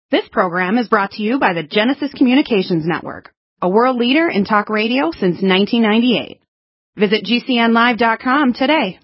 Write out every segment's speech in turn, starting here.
This program is brought to you by the Genesis Communications Network, a world leader in talk radio since 1998. Visit GCNlive.com today.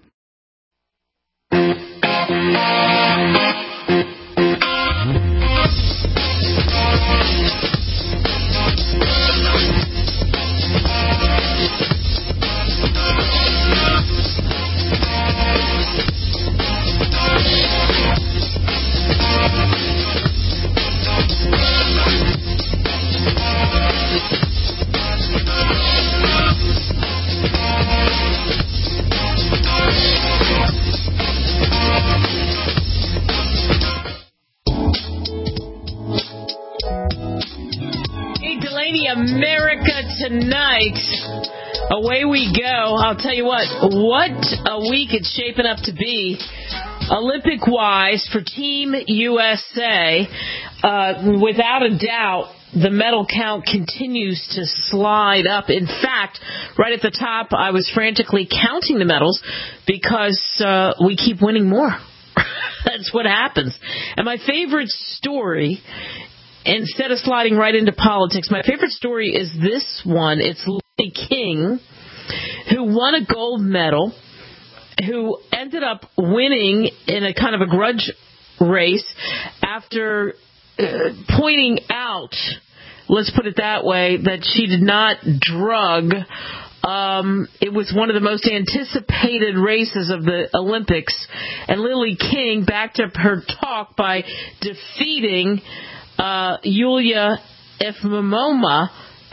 America Tonight. Away we go. I'll tell you what a week it's shaping up to be. Olympic-wise for Team USA, without a doubt, the medal count continues to slide up. In fact, right at the top, I was frantically counting the medals because we keep winning more. That's what happens. And my favorite story, instead of sliding right into politics, my favorite story is this one. It's Lily King, who won a gold medal, who ended up winning in a kind of a grudge race after pointing out, let's put it that way, that she did not drug. It was one of the most anticipated races of the Olympics, and Lily King backed up her talk by defeating Yulia Efimova,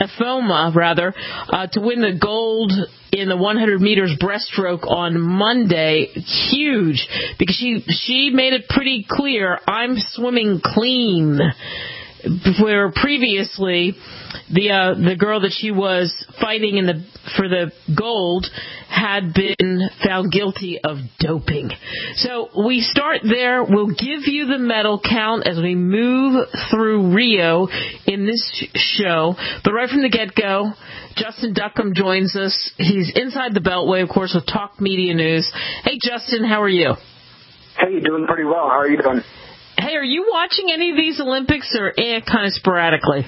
to win the gold in the 100 meters breaststroke on Monday. Huge, because she made it pretty clear, I'm swimming clean. Where previously the girl that she was fighting for the gold had been found guilty of doping. So we start there. We'll give you the medal count as we move through Rio in this show. But right from the get-go, Justin Duckham joins us. He's inside the Beltway, of course, with Talk Media News. Hey, Justin, how are you? Hey, doing pretty well. How are you doing? Hey, are you watching any of these Olympics or kind of sporadically?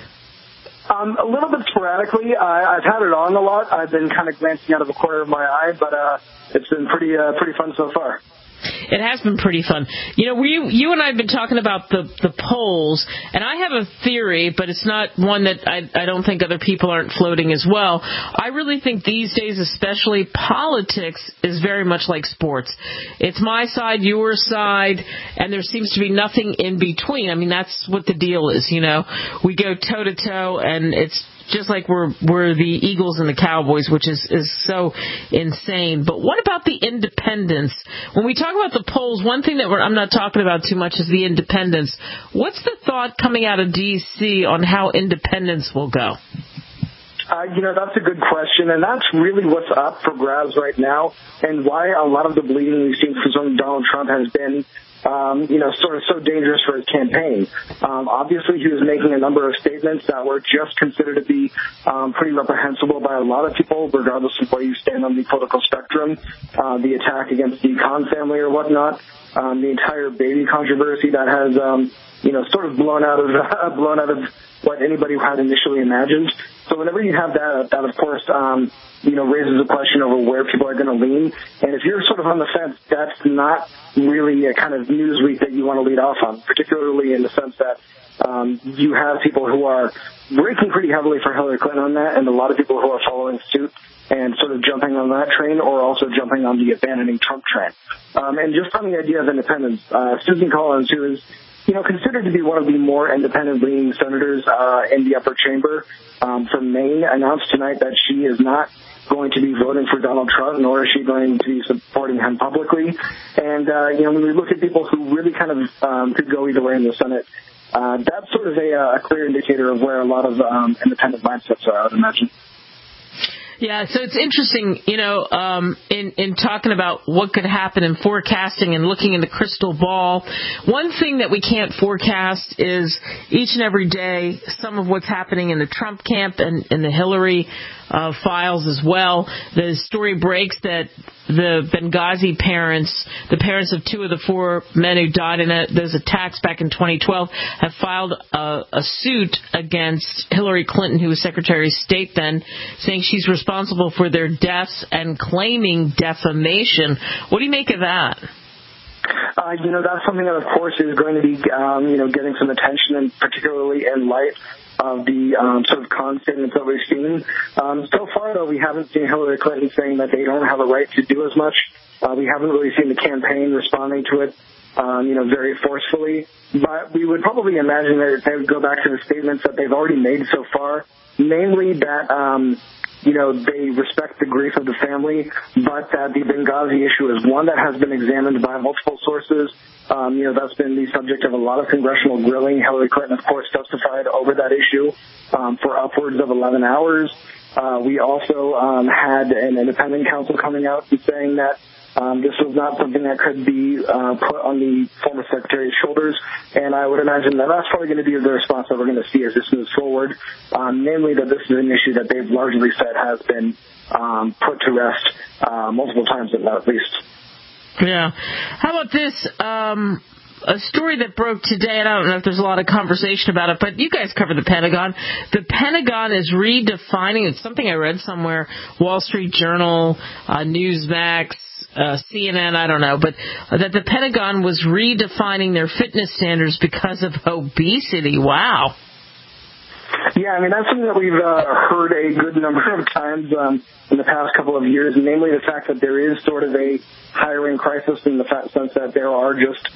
A little bit sporadically. I've had it on a lot. I've been kind of glancing out of the corner of my eye, but it's been pretty fun so far. It has been pretty fun. You know, you and I have been talking about the polls, and I have a theory, but it's not one that I don't think other people aren't floating as well. I really think these days, especially, politics is very much like sports. It's my side, your side, and there seems to be nothing in between. I mean, that's what the deal is, you know. We go toe-to-toe, and it's just like we're the Eagles and the Cowboys, which is so insane. But what about the independents? When we talk about the polls, one thing that I'm not talking about too much is the independents. What's the thought coming out of D.C. on how independents will go? That's a good question, and that's really what's up for grabs right now, and why a lot of the bleeding we've seen from Donald Trump has been sort of so dangerous for his campaign. Obviously, he was making a number of statements that were just considered to be pretty reprehensible by a lot of people, regardless of where you stand on the political spectrum. The attack against the Khan family or whatnot, the entire baby controversy that has, sort of blown out of what anybody had initially imagined. So whenever you have that of course, raises a question over where people are going to lean. And if you're sort of on the fence, that's not really a kind of news week that you want to lead off on, particularly in the sense that you have people who are breaking pretty heavily for Hillary Clinton on that, and a lot of people who are following suit and sort of jumping on that train, or also jumping on the abandoning Trump train. And just on the idea of independence, Susan Collins, who is considered to be one of the more independent-leaning senators in the upper chamber from Maine, announced tonight that she is not going to be voting for Donald Trump, nor is she going to be supporting him publicly. And, when we look at people who really kind of could go either way in the Senate, that's sort of a clear indicator of where a lot of independent mindsets are, I would imagine. Yeah, so it's interesting, in talking about what could happen in forecasting and looking in the crystal ball. One thing that we can't forecast is each and every day some of what's happening in the Trump camp and in the Hillary files as well. The story breaks that the Benghazi parents, the parents of two of the four men who died in those attacks back in 2012, have filed a suit against Hillary Clinton, who was Secretary of State then, saying she's responsible for their deaths and claiming defamation. What do you make of that? That's something that, of course, is going to be, getting some attention, and particularly in light of the sort of con statements that we've seen. So far, though, we haven't seen Hillary Clinton saying that they don't have a right to do as much. We haven't really seen the campaign responding to it, very forcefully. But we would probably imagine that they would go back to the statements that they've already made so far, namely that they respect the grief of the family, but that the Benghazi issue is one that has been examined by multiple sources. That's been the subject of a lot of congressional grilling. Hillary Clinton, of course, testified over that issue for upwards of 11 hours. We also had an independent counsel coming out and saying that this was not something that could be put on the former secretary's shoulders, and I would imagine that that's probably going to be the response that we're going to see as this moves forward, namely that this is an issue that they've largely said has been put to rest multiple times at least. Yeah. How about this? A story that broke today, and I don't know if there's a lot of conversation about it, but you guys cover the Pentagon. The Pentagon is redefining, it's something I read somewhere, Wall Street Journal, Newsmax, CNN, I don't know, but that the Pentagon was redefining their fitness standards because of obesity. Wow. Yeah, that's something that we've heard a good number of times in the past couple of years, namely the fact that there is sort of a hiring crisis in the sense that there are just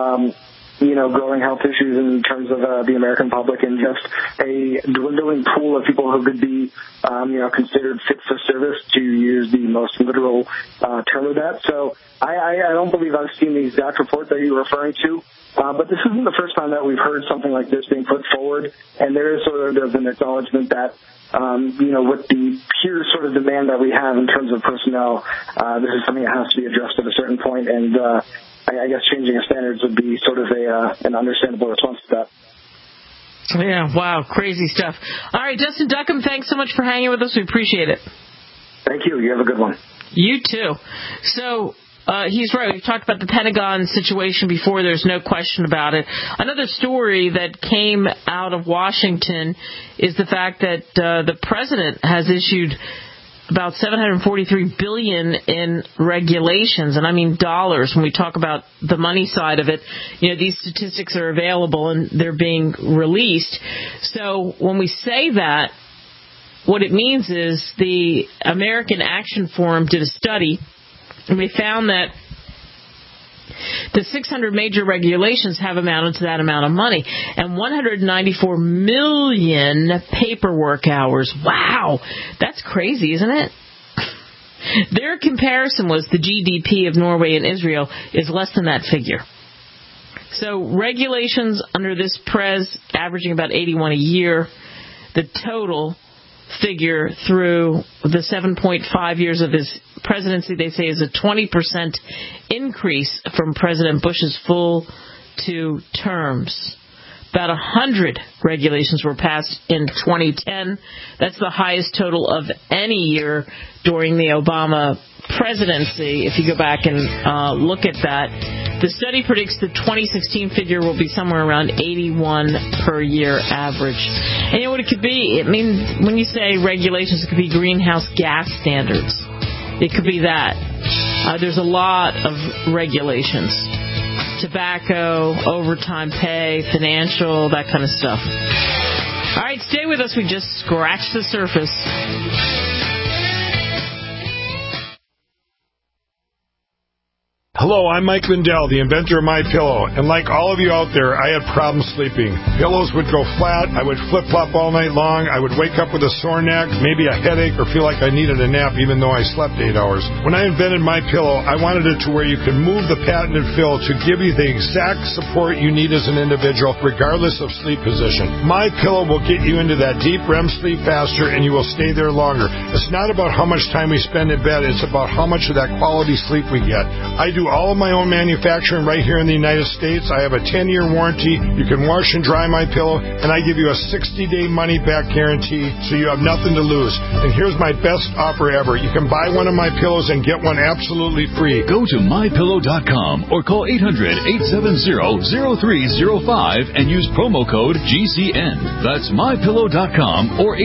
growing health issues in terms of the American public, and just a dwindling pool of people who could be, considered fit for service, to use the most literal term of that. So I don't believe I've seen the exact report that you're referring to, but this isn't the first time that we've heard something like this being put forward, and there is sort of an acknowledgement that, with the pure sort of demand that we have in terms of personnel, this is something that has to be addressed at a certain point, and I guess changing the standards would be sort of an understandable response to that. Yeah, wow, crazy stuff. All right, Justin Duckham, thanks so much for hanging with us. We appreciate it. Thank you. You have a good one. You too. So, he's right. We've talked about the Pentagon situation before. There's no question about it. Another story that came out of Washington is the fact that the president has issued about $743 billion in regulations, and I mean dollars. When we talk about the money side of it, these statistics are available and they're being released. So when we say that, what it means is the American Action Forum did a study, and we found that the 600 major regulations have amounted to that amount of money, and 194 million paperwork hours. Wow, that's crazy, isn't it? Their comparison was the GDP of Norway and Israel is less than that figure. So regulations under this Prez averaging about 81 a year. The total figure through the 7.5 years of his presidency, they say, is a 20% increase from President Bush's full 2 terms. About 100 regulations were passed in 2010. That's the highest total of any year during the Obama presidency, if you go back and look at that. The study predicts the 2016 figure will be somewhere around 81 per year average. And you know what it could be? When you say regulations, it could be greenhouse gas standards. It could be that. There's a lot of regulations. Tobacco, overtime pay, financial, that kind of stuff. All right, stay with us. We just scratched the surface. Hello, I'm Mike Lindell, the inventor of MyPillow, and like all of you out there, I had problems sleeping. Pillows would go flat, I would flip-flop all night long, I would wake up with a sore neck, maybe a headache, or feel like I needed a nap even though I slept 8 hours. When I invented MyPillow, I wanted it to where you could move the patented fill to give you the exact support you need as an individual, regardless of sleep position. MyPillow will get you into that deep REM sleep faster, and you will stay there longer. It's not about how much time we spend in bed, it's about how much of that quality sleep we get. I do all of my own manufacturing right here in the United States. I have a 10-year warranty. You can wash and dry my pillow, and I give you a 60-day money-back guarantee, so you have nothing to lose. And here's my best offer ever. You can buy one of my pillows and get one absolutely free. Go to MyPillow.com or call 800-870-0305 and use promo code GCN. That's MyPillow.com or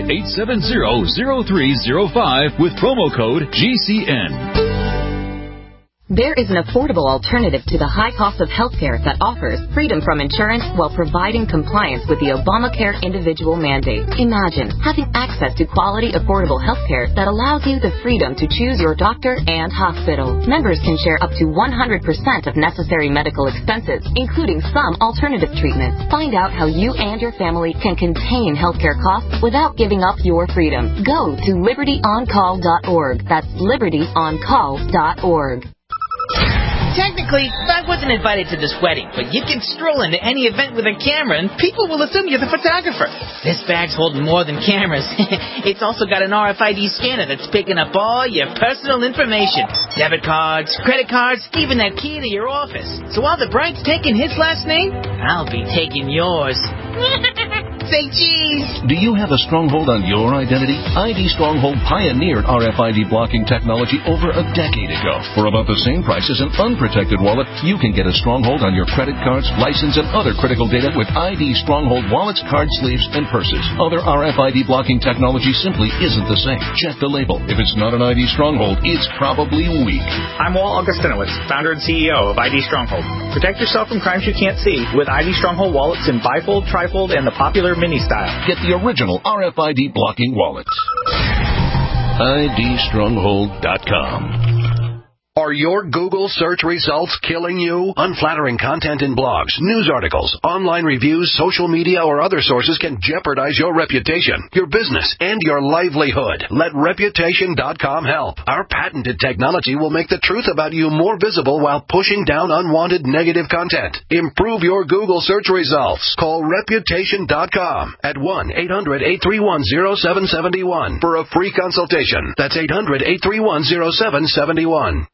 800-870-0305 with promo code GCN. There is an affordable alternative to the high cost of healthcare that offers freedom from insurance while providing compliance with the Obamacare individual mandate. Imagine having access to quality, affordable healthcare that allows you the freedom to choose your doctor and hospital. Members can share up to 100% of necessary medical expenses, including some alternative treatments. Find out how you and your family can contain healthcare costs without giving up your freedom. Go to libertyoncall.org. That's libertyoncall.org. Technically, I wasn't invited to this wedding, but you can stroll into any event with a camera and people will assume you're the photographer. This bag's holding more than cameras. It's also got an RFID scanner that's picking up all your personal information. Debit cards, credit cards, even that key to your office. So while the bride's taking his last name, I'll be taking yours. Say cheese! Do you have a stronghold on your identity? ID Stronghold pioneered RFID blocking technology over a decade ago. For about the same price as an unprotected wallet, you can get a stronghold on your credit cards, license, and other critical data with ID Stronghold wallets, card sleeves, and purses. Other RFID blocking technology simply isn't the same. Check the label. If it's not an ID Stronghold, it's probably weak. I'm Walt Augustinowicz, founder and CEO of ID Stronghold. Protect yourself from crimes you can't see with ID Stronghold wallets in bifold, trifold, and the popular mini style. Get the original RFID blocking wallet. IDstronghold.com. Are your Google search results killing you? Unflattering content in blogs, news articles, online reviews, social media, or other sources can jeopardize your reputation, your business, and your livelihood. Let Reputation.com help. Our patented technology will make the truth about you more visible while pushing down unwanted negative content. Improve your Google search results. Call Reputation.com at 1-800-831-0771 for a free consultation. That's 800-831-0771.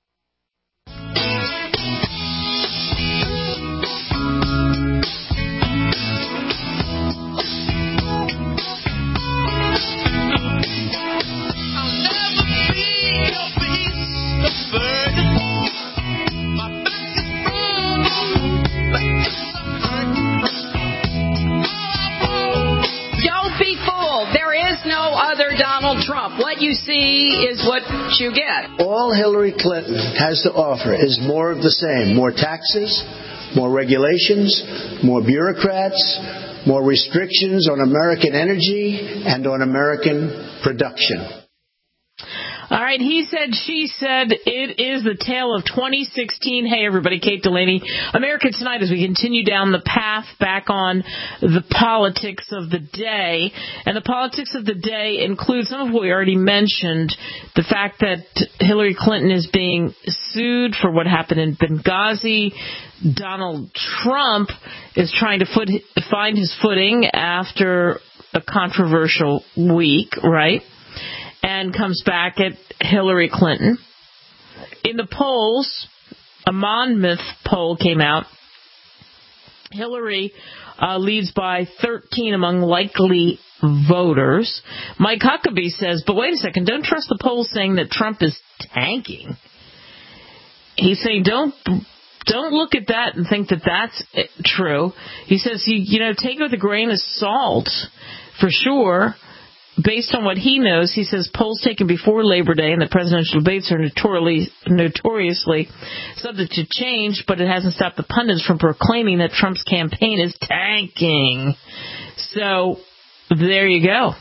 Trump. What you see is what you get. All Hillary Clinton has to offer is more of the same. More taxes, more regulations, more bureaucrats, more restrictions on American energy and on American production. All right, he said, she said, it is the tale of 2016. Hey, everybody, Kate Delaney. America Tonight as we continue down the path back on the politics of the day. And the politics of the day include some of what we already mentioned, the fact that Hillary Clinton is being sued for what happened in Benghazi. Donald Trump is trying to find his footing after a controversial week, right? And comes back at Hillary Clinton. In the polls, a Monmouth poll came out. Hillary leads by 13 among likely voters. Mike Huckabee says, but wait a second, don't trust the polls saying that Trump is tanking. He's saying don't look at that and think that that's true. He says, take it with a grain of salt for sure. Based on what he knows, he says polls taken before Labor Day and the presidential debates are notoriously subject to change, but it hasn't stopped the pundits from proclaiming that Trump's campaign is tanking. So there you go.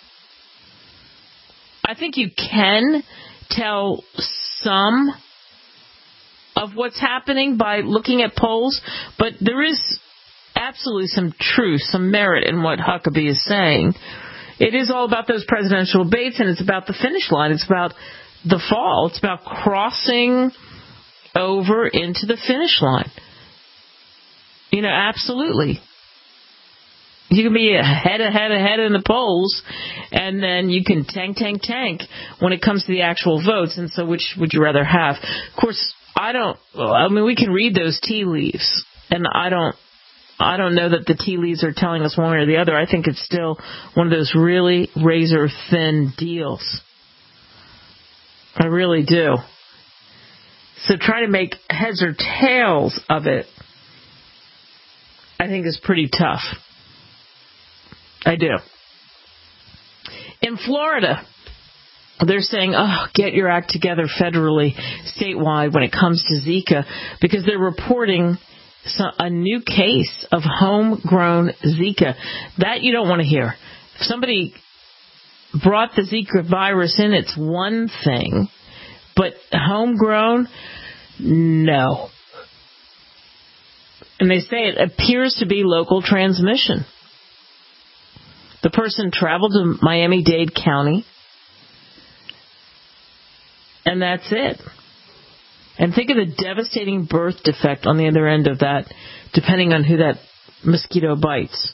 I think you can tell some of what's happening by looking at polls, but there is absolutely some truth, some merit in what Huckabee is saying. It is all about those presidential debates, and it's about the finish line. It's about the fall. It's about crossing over into the finish line. Absolutely. You can be ahead in the polls, and then you can tank when it comes to the actual votes. And so which would you rather have? Of course, we can read those tea leaves, and I don't know that the tea leaves are telling us one way or the other. I think it's still one of those really razor-thin deals. I really do. So try to make heads or tails of it, I think is pretty tough. I do. In Florida, they're saying, get your act together federally, statewide when it comes to Zika, because they're reporting a new case of homegrown Zika. That you don't want to hear. If somebody brought the Zika virus in, it's one thing, but homegrown, no. And they say it appears to be local transmission. The person traveled to Miami-Dade County, and that's it. And think of the devastating birth defect on the other end of that, depending on who that mosquito bites.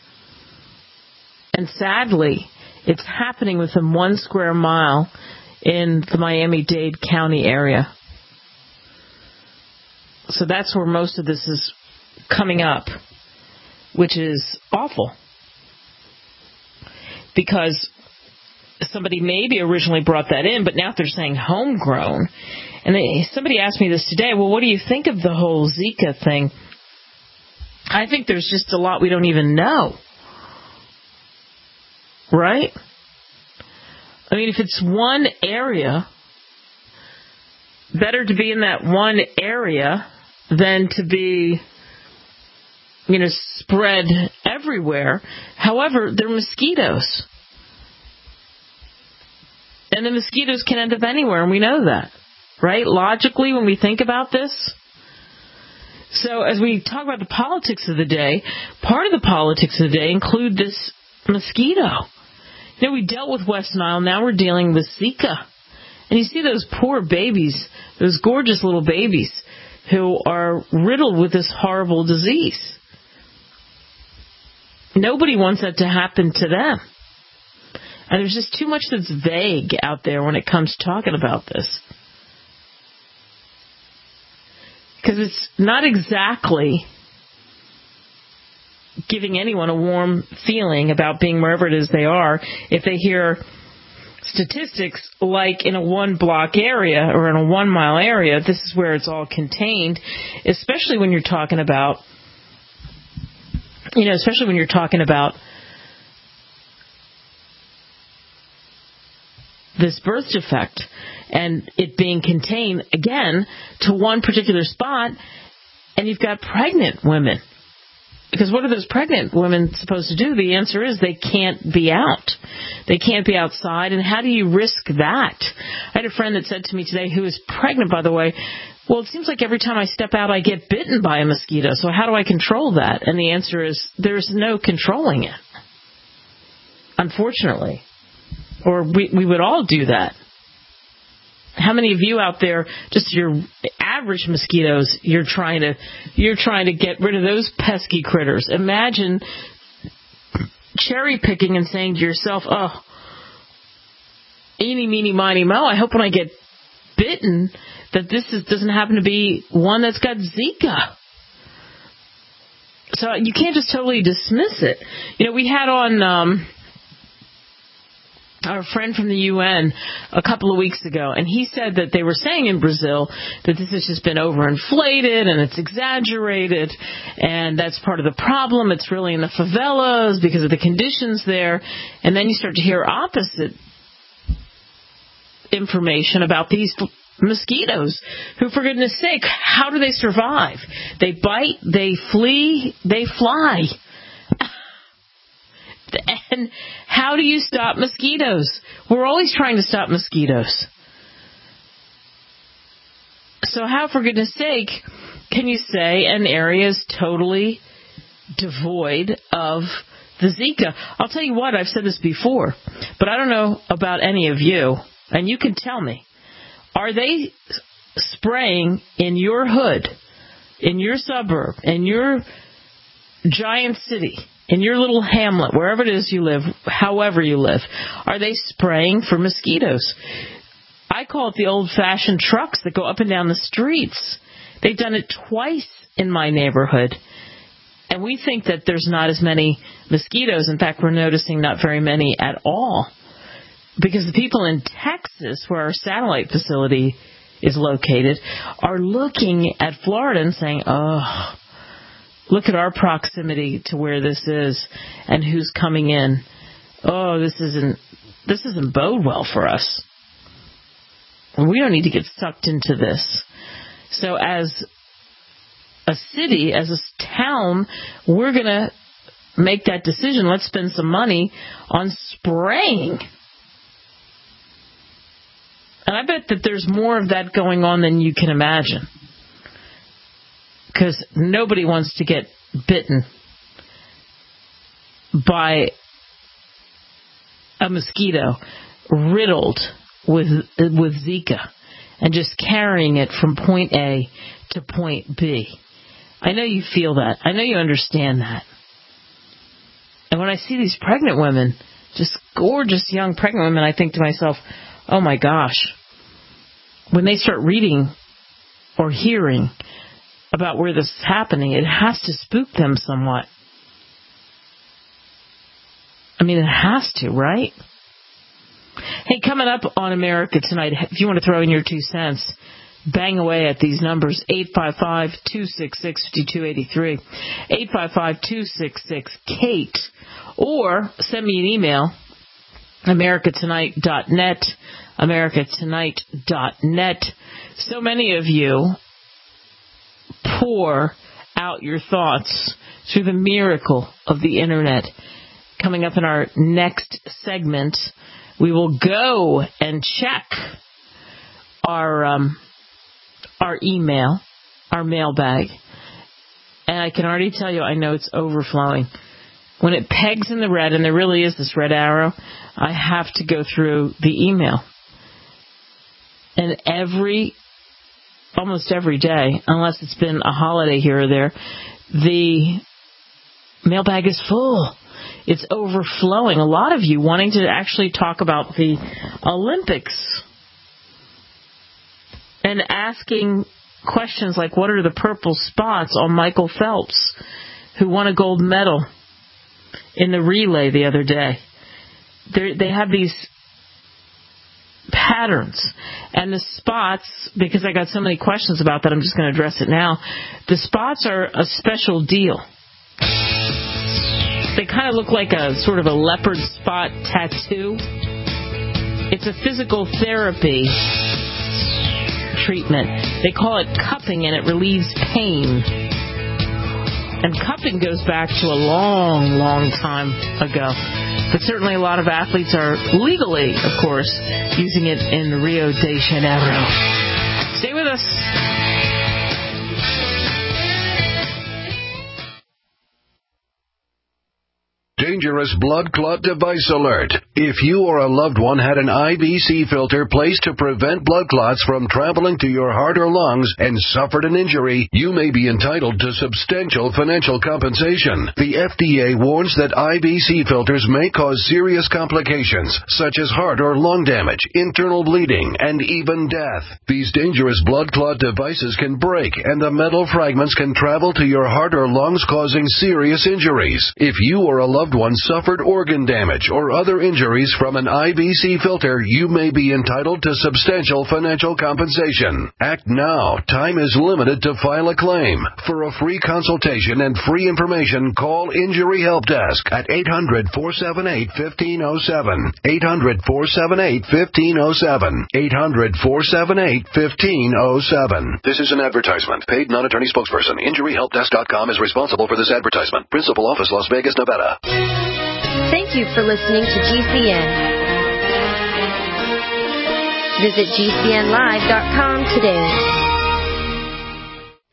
And sadly, it's happening within 1 square mile in the Miami-Dade County area. So that's where most of this is coming up, which is awful. Because somebody maybe originally brought that in, but now they're saying homegrown. And somebody asked me this today, well, what do you think of the whole Zika thing? I think there's just a lot we don't even know. Right? I mean, if it's one area, better to be in that one area than to be, spread everywhere. However, they're mosquitoes. And the mosquitoes can end up anywhere, and we know that, right? Logically, when we think about this. So as we talk about the politics of the day, part of the politics of the day include this mosquito. We dealt with West Nile, now we're dealing with Zika. And you see those poor babies, those gorgeous little babies who are riddled with this horrible disease. Nobody wants that to happen to them. And there's just too much that's vague out there when it comes to talking about this. Because it's not exactly giving anyone a warm feeling about being wherever it is they are if they hear statistics like in a 1-block area or in a 1-mile area, this is where it's all contained, especially when you're talking about this birth defect and it being contained, again, to one particular spot, and you've got pregnant women. Because what are those pregnant women supposed to do? The answer is they can't be out. They can't be outside, and how do you risk that? I had a friend that said to me today, who is pregnant, by the way, well, it seems like every time I step out, I get bitten by a mosquito, so how do I control that? And the answer is there's no controlling it, unfortunately. Or we would all do that. How many of you out there, just your average mosquitoes, you're trying to get rid of those pesky critters? Imagine cherry picking and saying to yourself, oh, eeny, meeny, miny, moe, I hope when I get bitten that this doesn't happen to be one that's got Zika. So you can't just totally dismiss it. We had on our friend from the UN a couple of weeks ago, and he said that they were saying in Brazil that this has just been overinflated and it's exaggerated, and that's part of the problem. It's really in the favelas because of the conditions there. And then you start to hear opposite information about these mosquitoes who, for goodness sake, how do they survive? They bite, they flee, they fly. And how do you stop mosquitoes? We're always trying to stop mosquitoes. So how, for goodness sake, can you say an area is totally devoid of the Zika? I'll tell you what, I've said this before, but I don't know about any of you, and you can tell me. Are they spraying in your hood, in your suburb, in your giant city, in your little hamlet, wherever it is you live, however you live, are they spraying for mosquitoes? I call it the old-fashioned trucks that go up and down the streets. They've done it twice in my neighborhood. And we think that there's not as many mosquitoes. In fact, we're noticing not very many at all. Because the people in Texas, where our satellite facility is located, are looking at Florida and saying, oh, look at our proximity to where this is and who's coming in. Oh, this isn't bode well for us. We don't need to get sucked into this. So as a city, as a town, we're going to make that decision. Let's spend some money on spraying. And I bet that there's more of that going on than you can imagine. Because nobody wants to get bitten by a mosquito riddled with Zika and just carrying it from point A to point B. I know you feel that. I know you understand that. And when I see these pregnant women, just gorgeous young pregnant women, I think to myself, oh my gosh, when they start reading or hearing about where this is happening, it has to spook them somewhat. I mean, it has to, right? Hey, coming up on America Tonight, if you want to throw in your 2 cents, bang away at these numbers, 855-266-5283, 855-266-KATE, or send me an email, americatonight.net, americatonight.net. So many of you pour out your thoughts through the miracle of the Internet. Coming up in our next segment, we will go and check our email, our mailbag, and I can already tell you, I know it's overflowing. When it pegs in the red, and there really is this red arrow, I have to go through the email. And almost every day, unless it's been a holiday here or there, the mailbag is full. It's overflowing. A lot of you wanting to actually talk about the Olympics and asking questions like, what are the purple spots on Michael Phelps, who won a gold medal in the relay the other day? They have these patterns. And the spots, because I got so many questions about that, I'm just going to address it now. The spots are a special deal. They kind of look like a sort of a leopard spot tattoo. It's a physical therapy treatment. They call it cupping, and it relieves pain. And cupping goes back to a long, long time ago. But certainly a lot of athletes are legally, of course, using it in Rio de Janeiro. Stay with us. Dangerous blood clot device alert. If you or a loved one had an IBC filter placed to prevent blood clots from traveling to your heart or lungs and suffered an injury, you may be entitled to substantial financial compensation. The FDA warns that IBC filters may cause serious complications, such as heart or lung damage, internal bleeding, and even death. These dangerous blood clot devices can break, and the metal fragments can travel to your heart or lungs, causing serious injuries. If you or a loved one suffered organ damage or other injuries from an IBC filter, you may be entitled to substantial financial compensation. Act now. Time is limited to file a claim. For a free consultation and free information, call Injury Help Desk at 800-478-1507. 800-478-1507. 800-478-1507. This is an advertisement. Paid non-attorney spokesperson. InjuryHelpDesk.com is responsible for this advertisement. Principal office, Las Vegas, Nevada. Thank you for listening to GCN. Visit GCNlive.com today.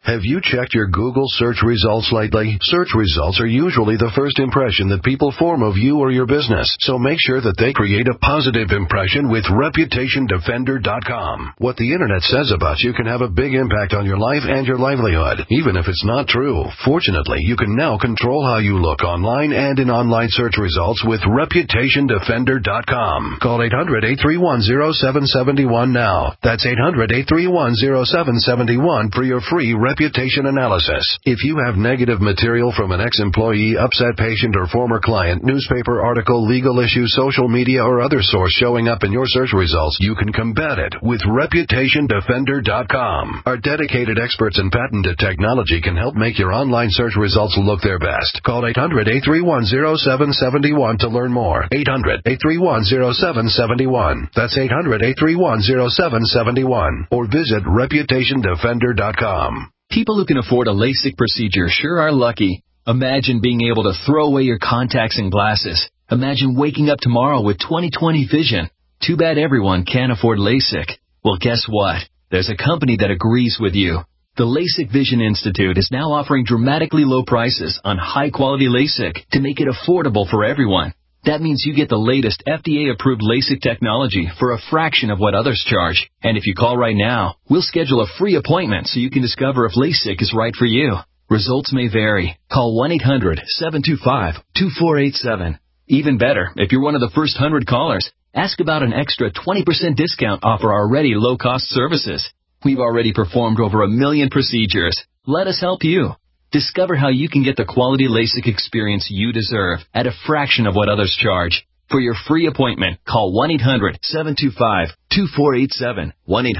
Have you checked your Google search results lately? Search results are usually the first impression that people form of you or your business, so make sure that they create a positive impression with ReputationDefender.com. What the Internet says about you can have a big impact on your life and your livelihood, even if it's not true. Fortunately, you can now control how you look online and in online search results with ReputationDefender.com. Call 800-831-0771 now. That's 800-831-0771 for your free reputation analysis. If you have negative material from an ex-employee, upset patient, or former client, newspaper article, legal issue, social media, or other source showing up in your search results, you can combat it with ReputationDefender.com. Our dedicated experts in patented technology can help make your online search results look their best. Call 800-831-0771 to learn more. 800-831-0771. That's 800-831-0771. Or visit ReputationDefender.com. People who can afford a LASIK procedure sure are lucky. Imagine being able to throw away your contacts and glasses. Imagine waking up tomorrow with 20/20 vision. Too bad everyone can't afford LASIK. Well, guess what? There's a company that agrees with you. The LASIK Vision Institute is now offering dramatically low prices on high-quality LASIK to make it affordable for everyone. That means you get the latest FDA-approved LASIK technology for a fraction of what others charge. And if you call right now, we'll schedule a free appointment so you can discover if LASIK is right for you. Results may vary. Call 1-800-725-2487. Even better, if you're one of the first 100 callers, ask about an extra 20% discount off our already low-cost services. We've already performed over 1 million procedures. Let us help you. Discover how you can get the quality LASIK experience you deserve at a fraction of what others charge. For your free appointment, call 1-800-725-2487.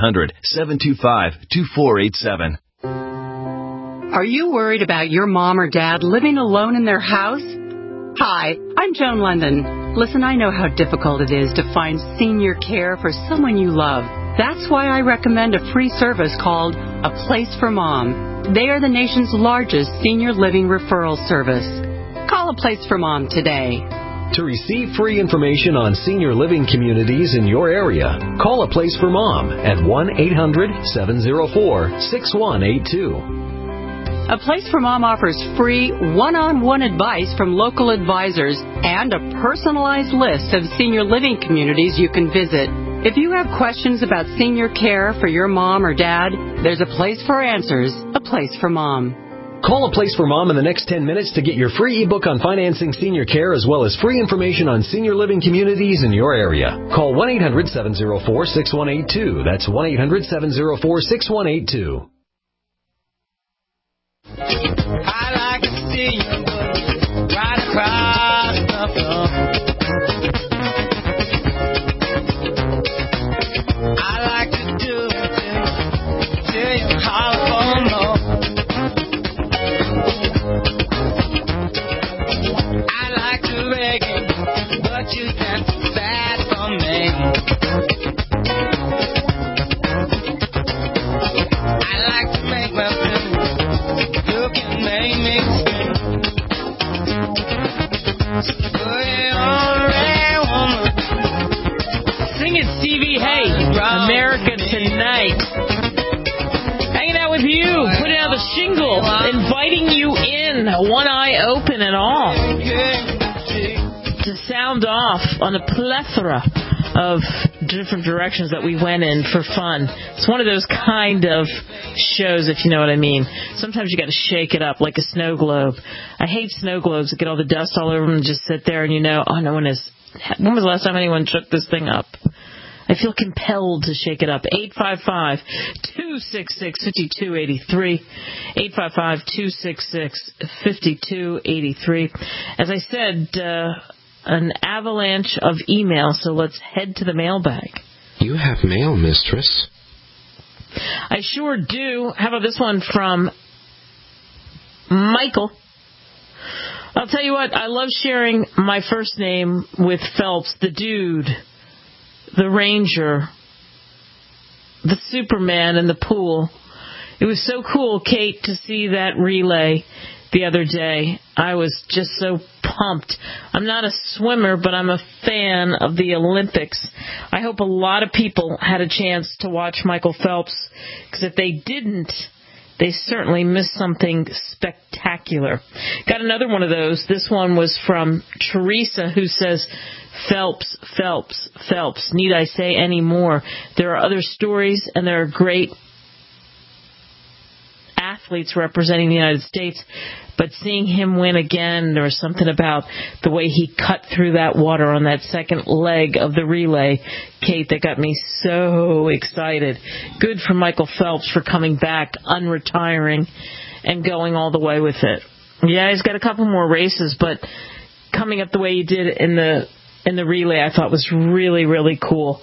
1-800-725-2487. Are you worried about your mom or dad living alone in their house? Hi, I'm Joan London. Listen, I know how difficult it is to find senior care for someone you love. That's why I recommend a free service called A Place for Mom. They are the nation's largest senior living referral service. Call A Place for Mom today. To receive free information on senior living communities in your area, call A Place for Mom at 1-800-704-6182. A Place for Mom offers free one-on-one advice from local advisors and a personalized list of senior living communities you can visit. If you have questions about senior care for your mom or dad, there's a place for answers, A Place for Mom. Call A Place for Mom in the next 10 minutes to get your free ebook on financing senior care as well as free information on senior living communities in your area. Call 1-800-704-6182. That's 1-800-704-6182. I like to see you look right across the floor. I like to do it till you holler for more. I like to beg you, but you got too bad for me. I like to make my food. You can make me scream. Put it on, red woman. Sing it, Stevie. Hey, America Tonight. Hanging out with you, putting out the shingle, inviting you in, one eye open and all, to sound off on a plethora of different directions that we went in for fun. It's one of those kind of shows, if you know what I mean. Sometimes you got to shake it up like a snow globe. I hate snow globes that get all the dust all over them and just sit there and when was the last time anyone shook this thing up? I feel compelled to shake it up. 855-266-5283. 855-266-5283. As I said, an avalanche of email, so let's head to the mailbag. You have mail, mistress. I sure do. How about this one from Michael? I'll tell you what, I love sharing my first name with Phelps, the dude, the ranger, the Superman in the pool. It was so cool, Kate, to see that relay the other day. I was just so pumped. I'm not a swimmer, but I'm a fan of the Olympics. I hope a lot of people had a chance to watch Michael Phelps, because if they didn't, They certainly missed something spectacular. Got another one of those. This one was from Teresa, who says, Phelps, Phelps, Phelps. Need I say any more? There are other stories, and there are great athletes representing the United States, but seeing him win again, there was something about the way he cut through that water on that second leg of the relay, Kate, that got me so excited. Good for Michael Phelps for coming back, unretiring, and going all the way with it. Yeah, he's got a couple more races, but coming up the way he did in the relay, I thought was really, really cool.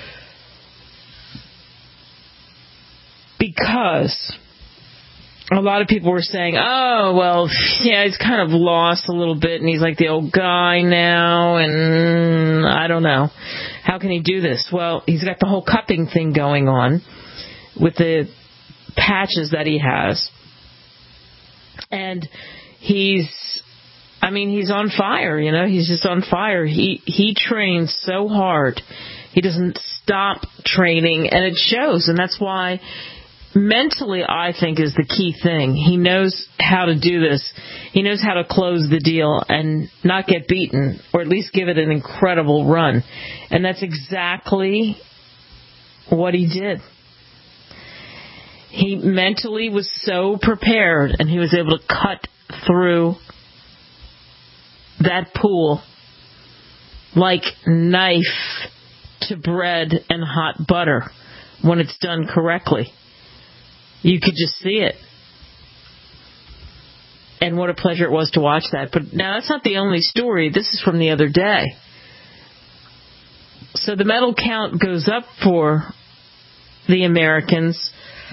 Because a lot of people were saying, oh, well, yeah, he's kind of lost a little bit, and he's like the old guy now, and I don't know. How can he do this? Well, he's got the whole cupping thing going on with the patches that he has. And he's on fire, you know. He's just on fire. He trains so hard. He doesn't stop training, and it shows, and that's why mentally, I think, is the key thing. He knows how to do this. He knows how to close the deal and not get beaten, or at least give it an incredible run. And that's exactly what he did. He mentally was so prepared, and he was able to cut through that pool like knife to bread and hot butter when it's done correctly. You could just see it. And what a pleasure it was to watch that. But now that's not the only story. This is from the other day. So the medal count goes up for the Americans.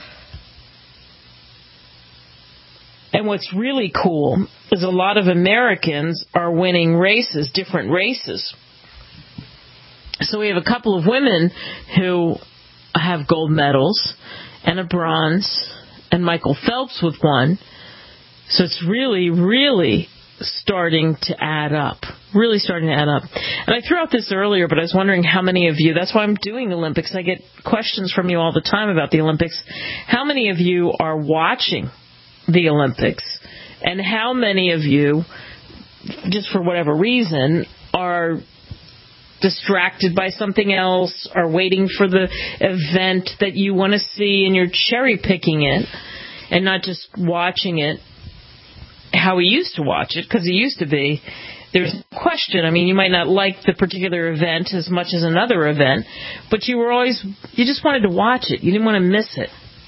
And what's really cool is a lot of Americans are winning races, different races. So we have a couple of women who have gold medals and a bronze, and Michael Phelps with one. So it's really, really starting to add up. Really starting to add up. And I threw out this earlier, but I was wondering how many of you, that's why I'm doing the Olympics. I get questions from you all the time about the Olympics. How many of you are watching the Olympics? And how many of you, just for whatever reason, are distracted by something else, or waiting for the event that you want to see, and you're cherry picking it and not just watching it how we used to watch it, because it used to be, there's no question. I mean, you might not like the particular event as much as another event, but you just wanted to watch it. You didn't want to miss it.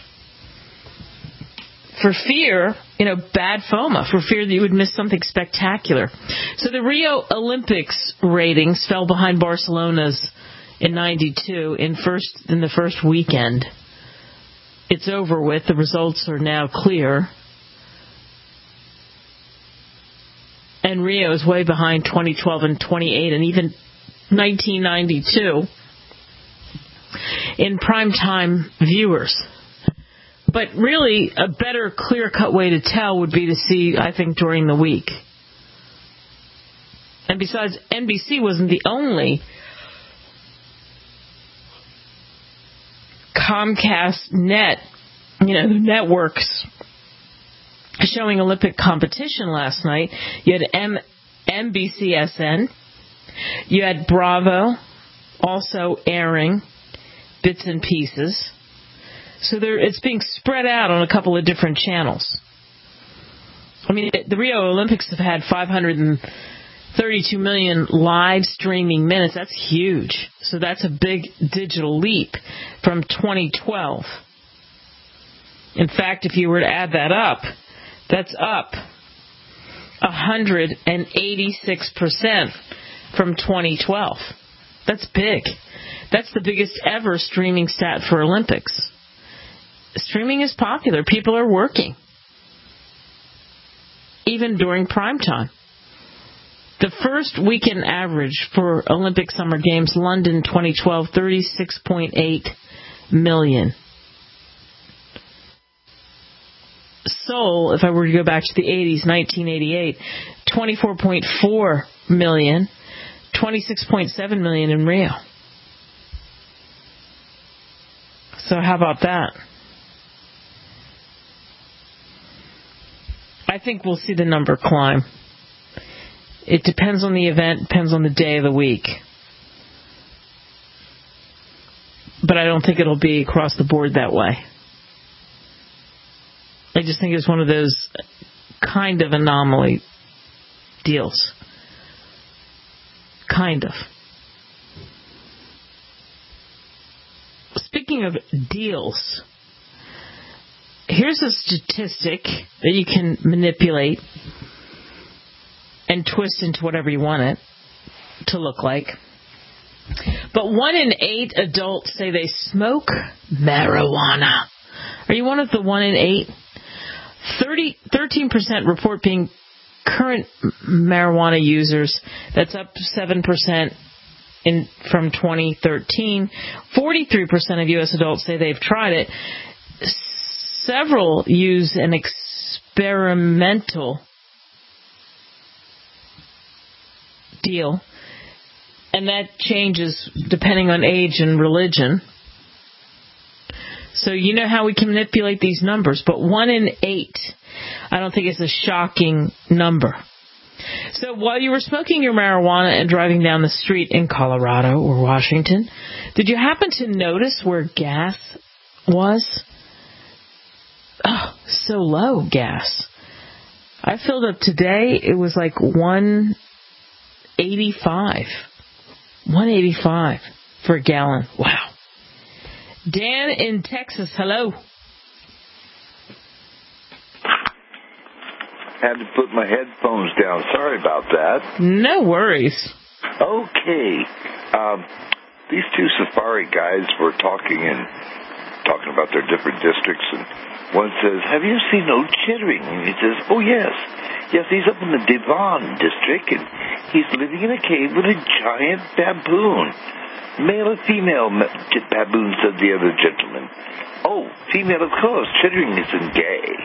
For fear, bad FOMA, for fear that you would miss something spectacular. So the Rio Olympics ratings fell behind Barcelona's in 92 in the first weekend. It's over with. The results are now clear. And Rio is way behind 2012 and 28 and even 1992 in primetime viewers. But really, a better, clear-cut way to tell would be to see, I think, during the week. And besides, NBC wasn't the only Comcast net, networks showing Olympic competition last night. You had NBCSN. You had Bravo also airing bits and pieces. So it's being spread out on a couple of different channels. I mean, the Rio Olympics have had 532 million live streaming minutes. That's huge. So that's a big digital leap from 2012. In fact, if you were to add that up, that's up 186% from 2012. That's big. That's the biggest ever streaming stat for Olympics. Streaming is popular. People are working, even during prime time. The first weekend average for Olympic Summer Games, London 2012, 36.8 million. Seoul, if I were to go back to the 80s, 1988, 24.4 million, 26.7 million in Rio. So how about that? I think we'll see the number climb. It depends on the event, depends on the day of the week. But I don't think it'll be across the board that way. I just think it's one of those kind of anomaly deals. Kind of. Speaking of deals, here's a statistic that you can manipulate and twist into whatever you want it to look like. But 1 in 8 adults say they smoke marijuana. Are you one of the 1 in 8? 13% report being current marijuana users. That's up 7% from 2013. 43% of U.S. adults say they've tried it. Several use an experimental deal, and that changes depending on age and religion. So you know how we can manipulate these numbers, but 1 in 8, I don't think it's a shocking number. So while you were smoking your marijuana and driving down the street in Colorado or Washington, did you happen to notice where gas was? Oh, so low gas. I filled up today, it was like $1.85. $1.85 for a gallon. Wow. Dan in Texas, hello. Had to put my headphones down. Sorry about that. No worries. Okay. These two safari guys were talking about their different districts, and one says, "Have you seen old Chittering?" And he says, "Oh, yes. Yes, he's up in the Devon district, and he's living in a cave with a giant baboon. Male or female baboon," said the other gentleman. "Oh, female, of course. Chittering isn't gay."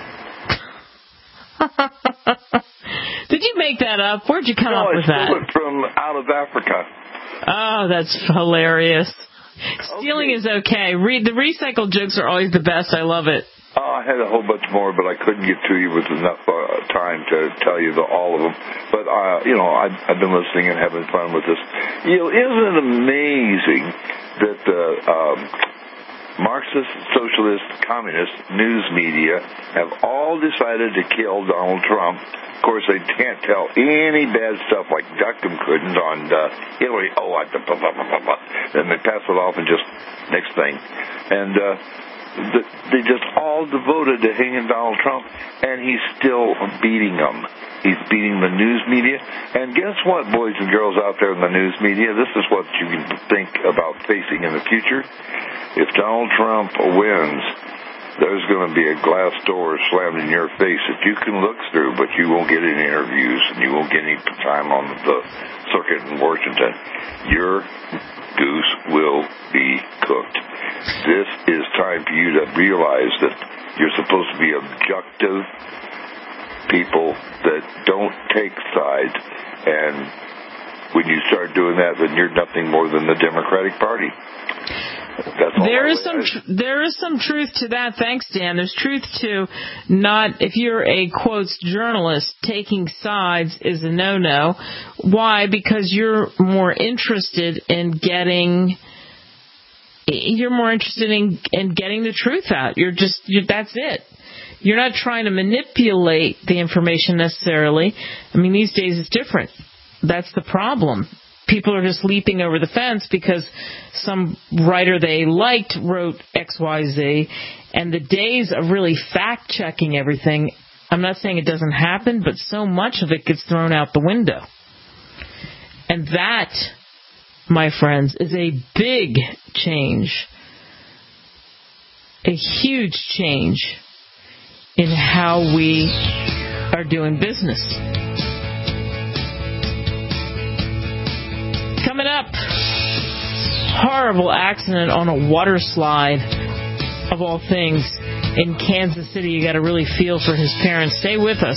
Did you make that up? Where'd you come up with that? No, I stole it from out of Africa. Oh, that's hilarious. Stealing is okay. The recycled jokes are always the best. I love it. I had a whole bunch more, but I couldn't get to you with enough time to tell you all of them. But, I've been listening and having fun with this. Isn't it amazing that the Marxist, socialist, communist news media have all decided to kill Donald Trump? Of course, they can't tell any bad stuff like Duckham couldn't on Hillary. Then they pass it off and just next thing. And they just all devoted to hanging Donald Trump, and he's still beating them. He's beating the news media. And guess what, boys and girls out there in the news media? This is what you can think about facing in the future. If Donald Trump wins, there's going to be a glass door slammed in your face that you can look through, but you won't get any interviews, and you won't get any time on the circuit in Washington. Your goose will be cooked. This is time for you to realize that you're supposed to be objective people that don't take sides, and when you start doing that, then you're nothing more than the Democratic Party. There is some truth to that. Thanks, Dan. There's truth to not, if you're a quotes journalist, taking sides is a no-no. Why? Because you're more interested in getting the truth out. That's it. You're not trying to manipulate the information necessarily. I mean, these days it's different. That's the problem. People are just leaping over the fence because some writer they liked wrote XYZ, and the days of really fact-checking everything, I'm not saying it doesn't happen, but so much of it gets thrown out the window. And that, my friends, is a big change, a huge change in how we are doing business. Coming up, horrible accident on a water slide, of all things, in Kansas City. You got to really feel for his parents. Stay with us.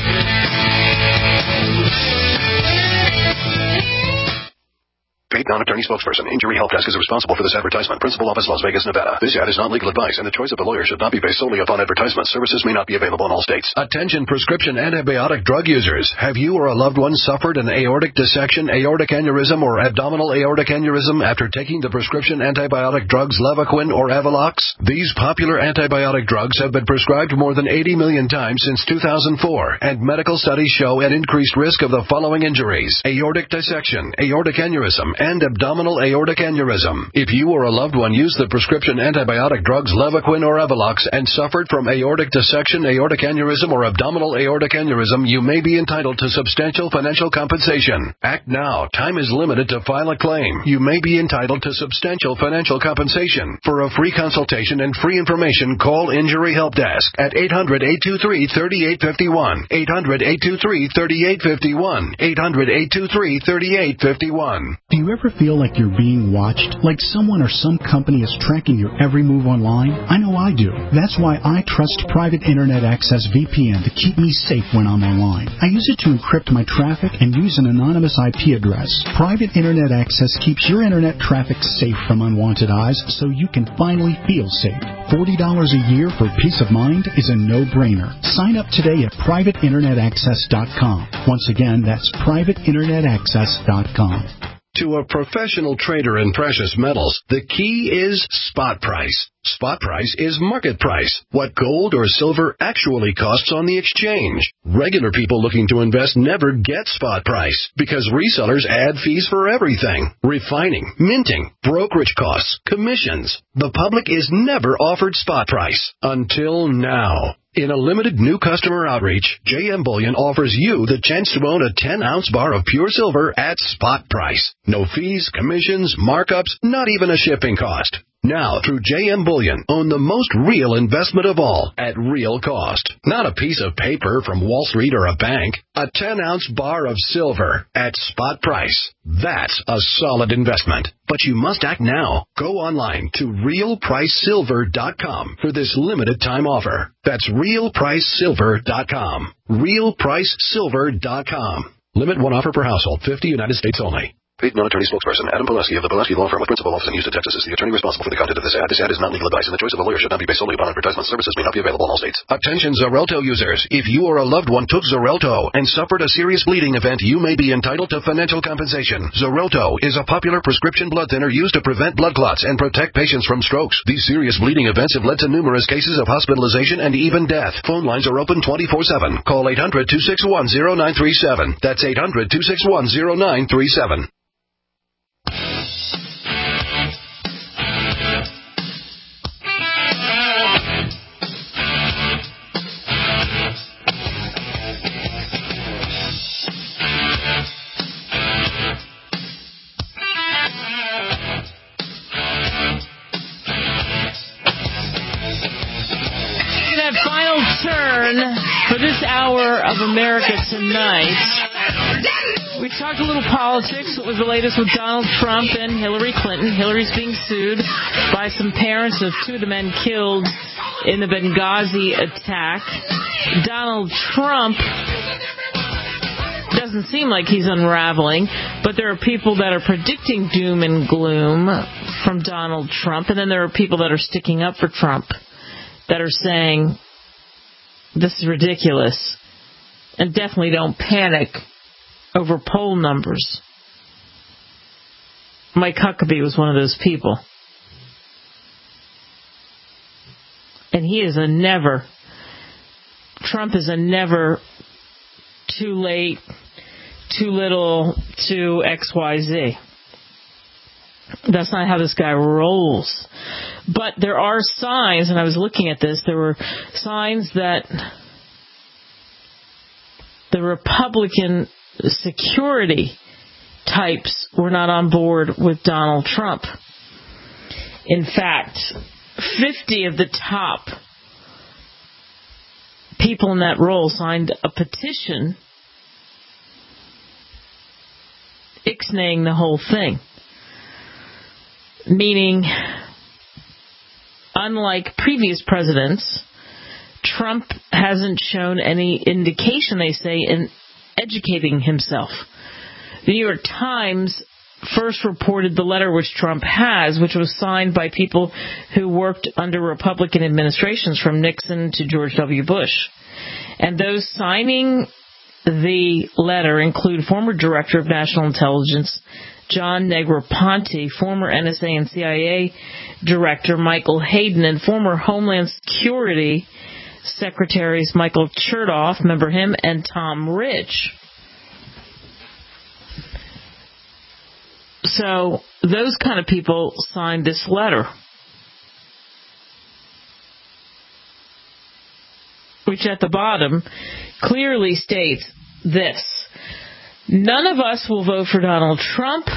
Paid non-attorney attorney spokesperson. Injury Help Desk is responsible for this advertisement. Principal office, Las Vegas, Nevada. This ad is not legal advice, and the choice of the lawyer should not be based solely upon advertisements. Services may not be available in all states. Attention prescription antibiotic drug users. Have you or a loved one suffered an aortic dissection, aortic aneurysm, or abdominal aortic aneurysm after taking the prescription antibiotic drugs Levaquin or Avelox? These popular antibiotic drugs have been prescribed more than 80 million times since 2004, and medical studies show an increased risk of the following injuries: aortic dissection, aortic aneurysm, and abdominal aortic aneurysm. If you or a loved one used the prescription antibiotic drugs Levaquin or Avelox and suffered from aortic dissection, aortic aneurysm, or abdominal aortic aneurysm, you may be entitled to substantial financial compensation. Act now. Time is limited to file a claim. You may be entitled to substantial financial compensation. For a free consultation and free information, call Injury Help Desk at 800-823-3851. 800-823-3851. 800-823-3851. Do you ever feel like you're being watched? Like someone or some company is tracking your every move online? I know I do. That's why I trust Private Internet Access VPN to keep me safe when I'm online. I use it to encrypt my traffic and use an anonymous IP address. Private Internet Access keeps your internet traffic safe from unwanted eyes so you can finally feel safe. $40 a year for peace of mind is a no-brainer. Sign up today at privateinternetaccess.com. Once again, that's privateinternetaccess.com. To a professional trader in precious metals, the key is spot price. Spot price is market price, what gold or silver actually costs on the exchange. Regular people looking to invest never get spot price because resellers add fees for everything: refining, minting, brokerage costs, commissions. The public is never offered spot price until now. In a limited new customer outreach, JM Bullion offers you the chance to own a 10-ounce bar of pure silver at spot price. No fees, commissions, markups, not even a shipping cost. Now, through JM Bullion, own the most real investment of all at real cost. Not a piece of paper from Wall Street or a bank. A 10-ounce bar of silver at spot price. That's a solid investment. But you must act now. Go online to realpricesilver.com for this limited time offer. That's realpricesilver.com. realpricesilver.com. Limit one offer per household, 50 United States only. Paid non-attorney spokesperson Adam Pileski of the Pileski Law Firm with principal office in Houston, Texas is the attorney responsible for the content of this ad. This ad is not legal advice, and the choice of a lawyer should not be based solely upon advertisement. Services may not be available in all states. Attention Xarelto users. If you or a loved one took Xarelto and suffered a serious bleeding event, you may be entitled to financial compensation. Xarelto is a popular prescription blood thinner used to prevent blood clots and protect patients from strokes. These serious bleeding events have led to numerous cases of hospitalization and even death. Phone lines are open 24/7. Call 800-261-0937. That's 800-261-0937. Turn for this hour of America Tonight. We talked a little politics. What was the latest with Donald Trump and Hillary Clinton? Hillary's being sued by some parents of two of the men killed in the Benghazi attack. Donald Trump doesn't seem like he's unraveling, but there are people that are predicting doom and gloom from Donald Trump, and then there are people that are sticking up for Trump that are saying, this is ridiculous, and definitely don't panic over poll numbers. Mike Huckabee was one of those people. And he is a never, Trump is a never too late, too little, too XYZ. That's not how this guy rolls. But there are signs, and I was looking at this, there were signs that the Republican security types were not on board with Donald Trump. In fact, 50 of the top people in that role signed a petition ixnaying the whole thing. Meaning, unlike previous presidents, Trump hasn't shown any indication, they say, in educating himself. The New York Times first reported the letter which Trump has, which was signed by people who worked under Republican administrations from Nixon to George W. Bush. And those signing the letter include former Director of National Intelligence John Negroponte, former NSA and CIA Director Michael Hayden, and former Homeland Security Secretaries Michael Chertoff, remember him, and Tom Ridge. So those kind of people signed this letter, which at the bottom clearly states this: none of us will vote for Donald Trump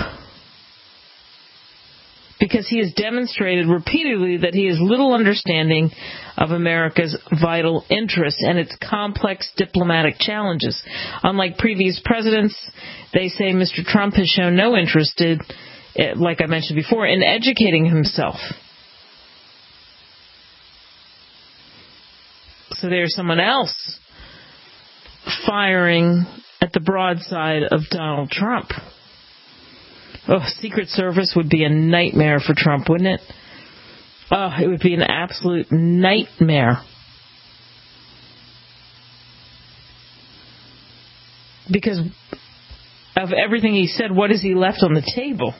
because he has demonstrated repeatedly that he has little understanding of America's vital interests and its complex diplomatic challenges. Unlike previous presidents, they say Mr. Trump has shown no interest, like I mentioned before, in educating himself. So there's someone else firing at the broadside of Donald Trump. Oh, Secret Service would be a nightmare for Trump, wouldn't it? Oh, it would be an absolute nightmare. Because of everything he said, what has he left on the table?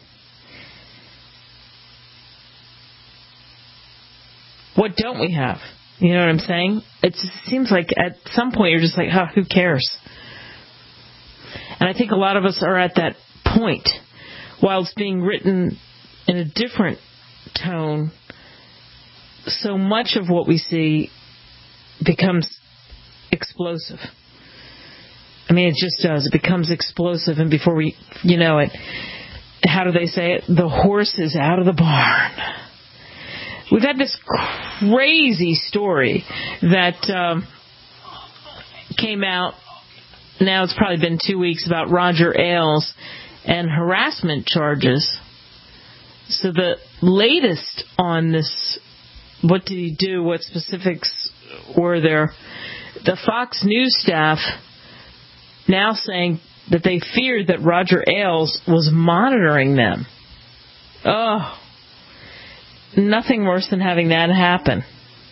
What don't we have? You know what I'm saying? It seems like at some point you're just like, oh, who cares? And I think a lot of us are at that point. While it's being written in a different tone, so much of what we see becomes explosive. I mean, it just does. It becomes explosive, and before you know it, how do they say it? The horse is out of the barn. We've had this crazy story that came out, now it's probably been 2 weeks, about Roger Ailes and harassment charges. So the latest on this, what did he do, what specifics were there? The Fox News staff now saying that they feared that Roger Ailes was monitoring them. Oh, nothing worse than having that happen.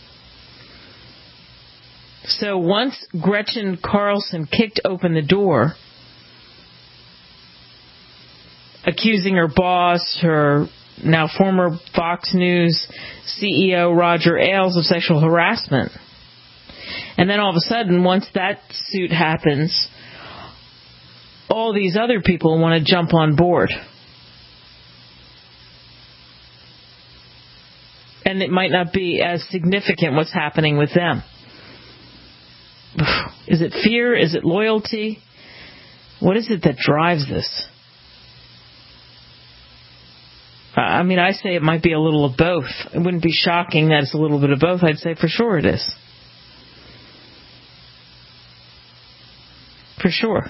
So once Gretchen Carlson kicked open the door, accusing her boss, her now former Fox News CEO Roger Ailes, of sexual harassment. And then all of a sudden, once that suit happens, all these other people want to jump on board. And it might not be as significant what's happening with them. Is it fear? Is it loyalty? What is it that drives this? I mean, I say it might be a little of both. It wouldn't be shocking that it's a little bit of both. I'd say for sure it is. For sure.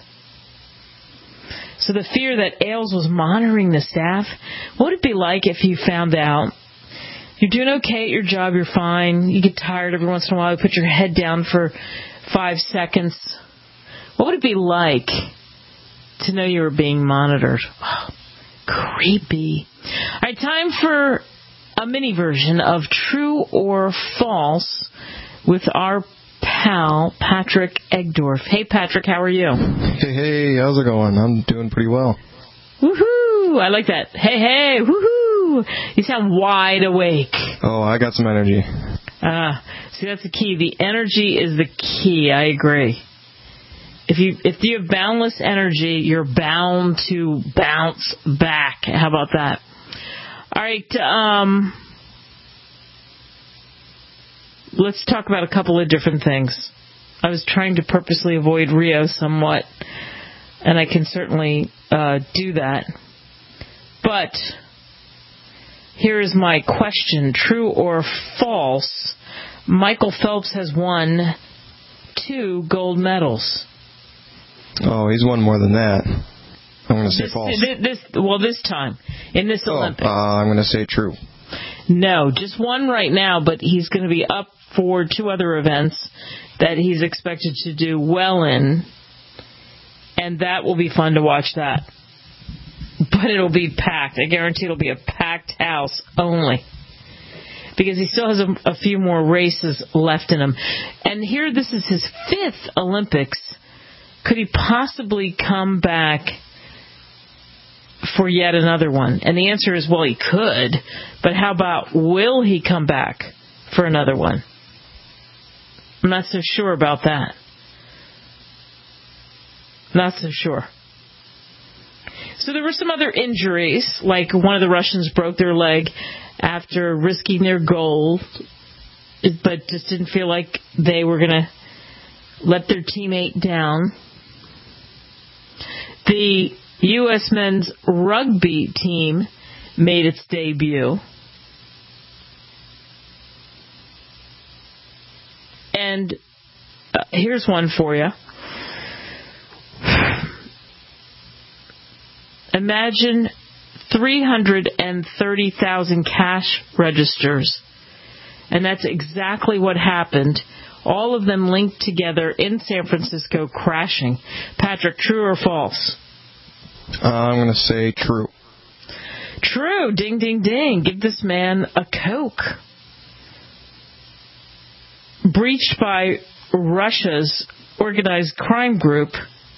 So the fear that Ailes was monitoring the staff, what would it be like if you found out you're doing okay at your job, you're fine, you get tired every once in a while, you put your head down for 5 seconds. What would it be like to know you were being monitored? Oh, creepy. All right, time for a mini version of True or False with our pal, Patrick Egdorf. Hey, Patrick, how are you? Hey, how's it going? I'm doing pretty well. Woohoo! I like that. Hey, woohoo! You sound wide awake. Oh, I got some energy. See, that's the key. The energy is the key. I agree. If you have boundless energy, you're bound to bounce back. How about that? All right. Let's talk about a couple of different things. I was trying to purposely avoid Rio somewhat, and I can certainly do that. But here is my question. True or false? Michael Phelps has won 2 gold medals. Oh, he's won more than that. I'm going to say false. This time, in this Olympics. I'm going to say true. No, just one right now, but he's going to be up for 2 other events that he's expected to do well in, and that will be fun to watch that. But it'll be packed. I guarantee it'll be a packed house only. Because he still has a few more races left in him. And here, this is his 5th Olympics. Could he possibly come back for yet another one? And the answer is, well, he could. But how about, will he come back for another one? I'm not so sure about that. Not so sure. So there were some other injuries, like one of the Russians broke their leg after risking their goal, but just didn't feel like they were going to let their teammate down. The U.S. men's rugby team made its debut. And here's one for you. Imagine 330,000 cash registers. And that's exactly what happened. All of them linked together in San Francisco, crashing. Patrick, true or false? I'm going to say true. True. Ding, ding, ding. Give this man a Coke. Breached by Russia's organized crime group.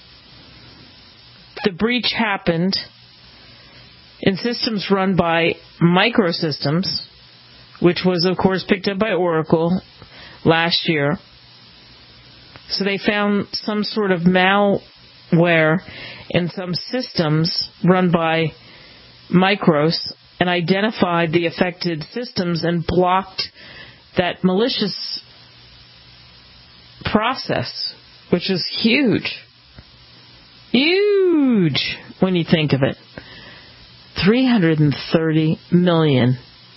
The breach happened in systems run by Microsystems, which was, of course, picked up by Oracle last year. So they found some sort of malware in some systems run by Micros and identified the affected systems and blocked that malicious process, which is huge. Huge when you think of it. 330 million.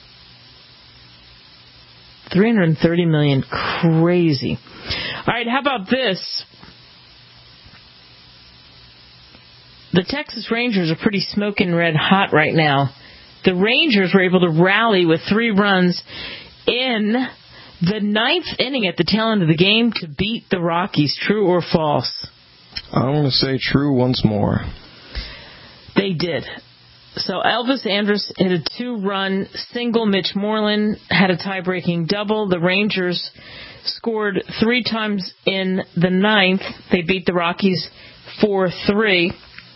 330 million. Crazy. All right, how about this? The Texas Rangers are pretty smoking red hot right now. The Rangers were able to rally with 3 runs in the 9th inning at the tail end of the game to beat the Rockies. True or false? I'm going to say true once more. They did. So Elvis Andrus hit a 2-run single. Mitch Moreland had a tie-breaking double. The Rangers scored 3 times in the 9th. They beat the Rockies 4-3.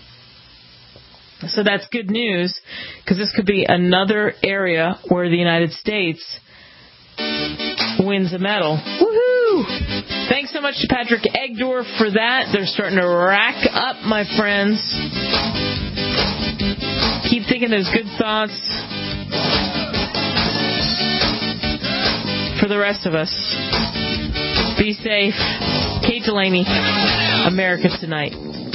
So that's good news, because this could be another area where the United States wins a medal. Woohoo! Thanks so much to Patrick Egdorf for that. They're starting to rack up, my friends. Keep thinking those good thoughts for the rest of us. Be safe. Kate Delaney, America Tonight.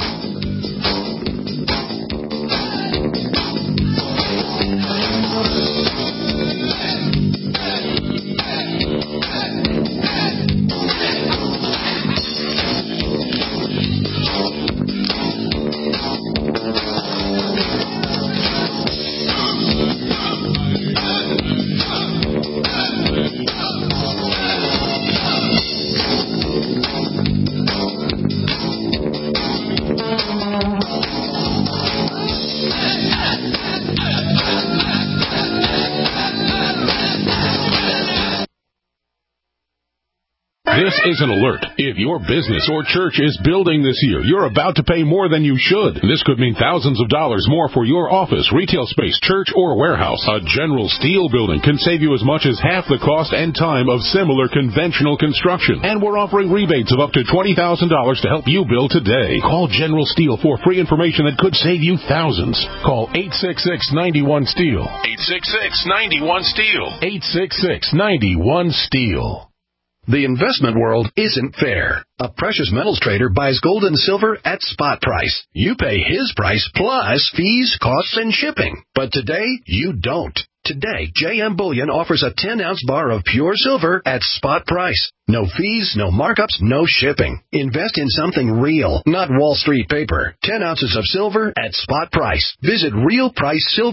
This is an alert. If your business or church is building this year, you're about to pay more than you should. This could mean thousands of dollars more for your office, retail space, church, or warehouse. A General Steel building can save you as much as half the cost and time of similar conventional construction. And we're offering rebates of up to $20,000 to help you build today. Call General Steel for free information that could save you thousands. Call 866-91-STEEL. 866-91-STEEL. 866-91-STEEL. The investment world isn't fair. A precious metals trader buys gold and silver at spot price. You pay his price plus fees, costs, and shipping. But today, you don't. Today, JM Bullion offers a 10-ounce bar of pure silver at spot price. No fees, no markups, no shipping. Invest in something real, not Wall Street paper. 10 ounces of silver at spot price. Visit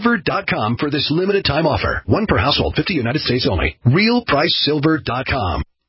realpricesilver.com for this limited time offer. One per household, 50 United States only. realpricesilver.com.